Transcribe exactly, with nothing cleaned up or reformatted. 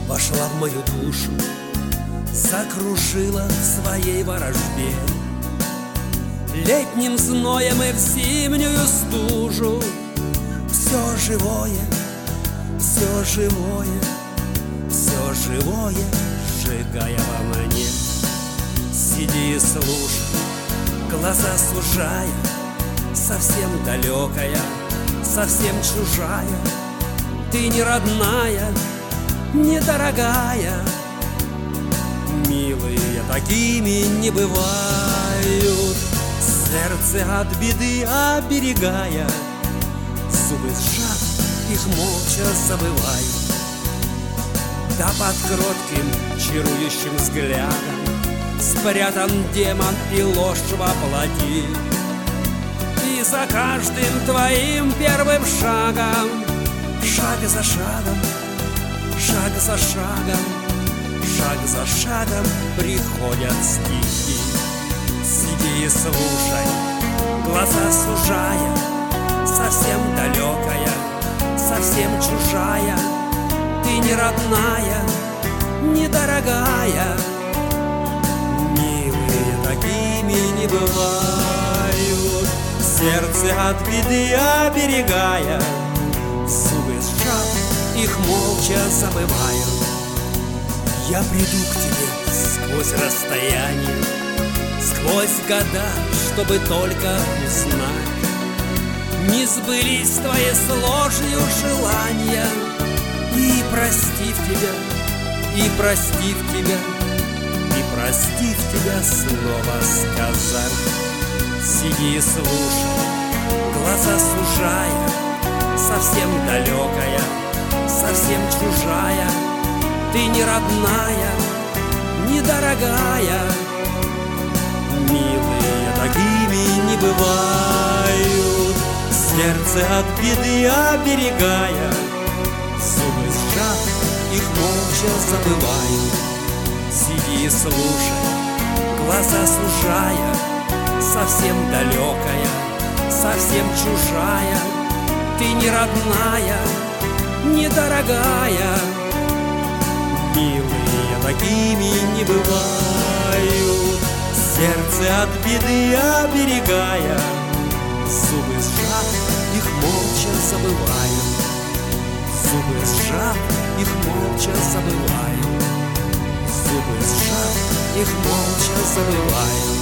вошла в мою душу, закружила в своей ворожбе. Летним зноем и в зимнюю стужу все живое, все живое, все живое, сжигая во мне. Сиди и слушай, глаза сужая, совсем далекая, совсем чужая. Ты не родная, не дорогая. Милые такими не бывают, сердце от беды оберегая. Зубы сжав, их молча забывай. Да под кротким чарующим взглядом спрятан демон и ложь воплоти. И за каждым твоим первым шагом, шаг за шагом, шаг за шагом, шаг за шагом приходят стихи. Сиди и слушай, глаза сужая, совсем далекая, совсем чужая. Ты не родная, не дорогая. Милые такими не бывают, сердце от беды оберегая. Зубы сжав, их молча забываю. Я приду к тебе сквозь расстояние, сквозь года, чтобы только узнать, не сбылись твои с ложью желания. И простив тебя, и простив тебя, и простив тебя снова сказать. Сиди и слушай, глаза сужая, совсем далекая, совсем чужая. Ты не родная, не дорогая. Милые такими не бывают, сердце от беды оберегая. Зубы сжав, их молча забываю. Сиди и слушай, глаза сужая, совсем далекая, совсем чужая. Ты не родная, не дорогая. Милые такими не бывают, сердце от беды оберегая. Зубы сжав, их молча забываю. Зубы сжав, их молча забываю. Зубы сжав, их молча забываю.